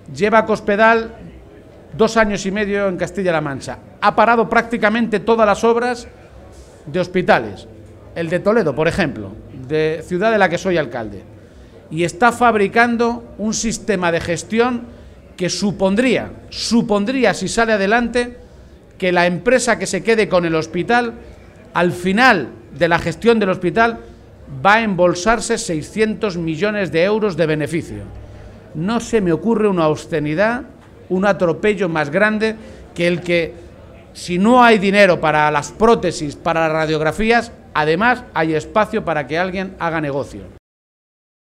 lleva Cospedal 2 años y medio en Castilla-La Mancha. Ha parado prácticamente todas las obras de hospitales. El de Toledo, por ejemplo, de ciudad de la que soy alcalde. Y está fabricando un sistema de gestión que supondría, si sale adelante, que la empresa que se quede con el hospital, al final de la gestión del hospital, va a embolsarse 600 millones de euros de beneficio. No se me ocurre una obscenidad, un atropello más grande que el que, si no hay dinero para las prótesis, para las radiografías, además hay espacio para que alguien haga negocio.